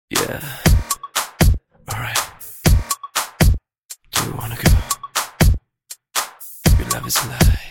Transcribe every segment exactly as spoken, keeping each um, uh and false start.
Yeah. Alright. Do you wanna go? Your love is a lie.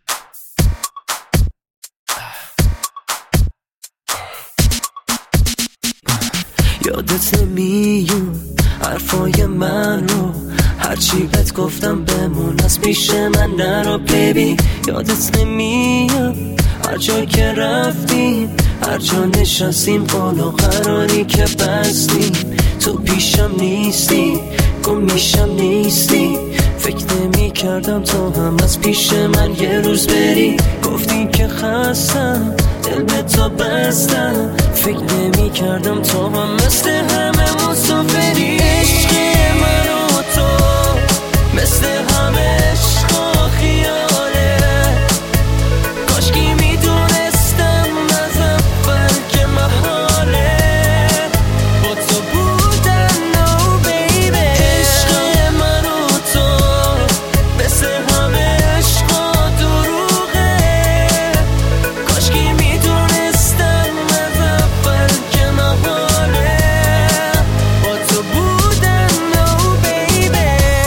یادت نمیون حرفای من رو، هرچی بهت گفتم بمون از پیش من نرو بیبی. یادت نمیاد هر جا که رفتیم، هر جا نشستیم قول و قراری که بستیم. تو پیشم نیستی، گم میشم نیستی. فکر نمی کردم تو هم از پیش من یه روز بری. گفتی که خستم، دل به تو بستم. فکر نمی کردم تو هم مثل همه مسافری. عشق من و تو مثل همه عشق و خیاله. کاشکی میدونستم از اول که محاله با تو بودن. نو بیبی عشق من و تو مثل همه عشق و دروغه. کاشکی میدونستم از اول که محاله با تو بودن. نو بیبی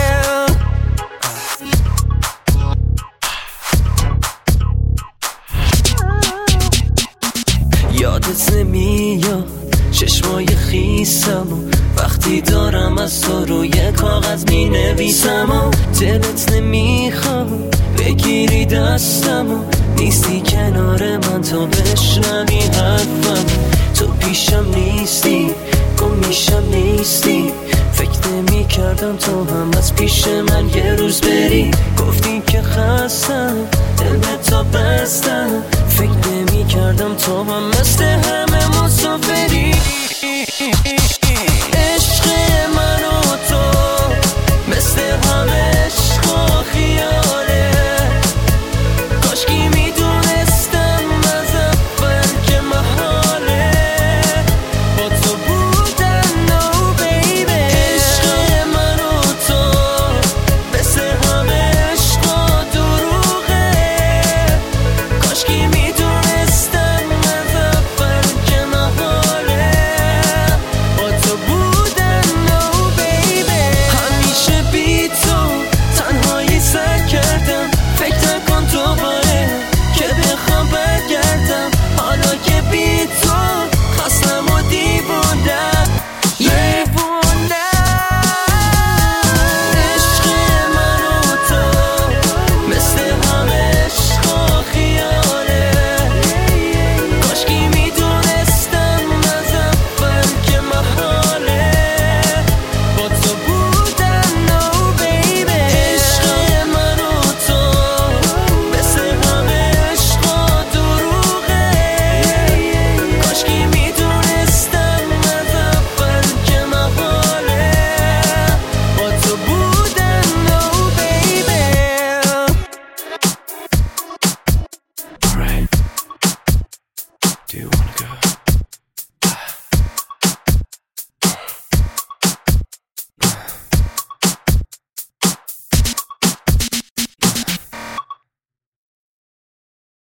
یادت نمیاد چشمای خیسم و وقتی دارم از تو روی کاغذ می نویسم و دلت نمیخواد بگیری دستم و نیستی کنار من تو بشنوی حرفم. تو پیشم نیستی، گم میشم نیستی. فکر نمی کردم تو هم از پیش من یه روز بری. گفتی که خستم، دل به تو بستم.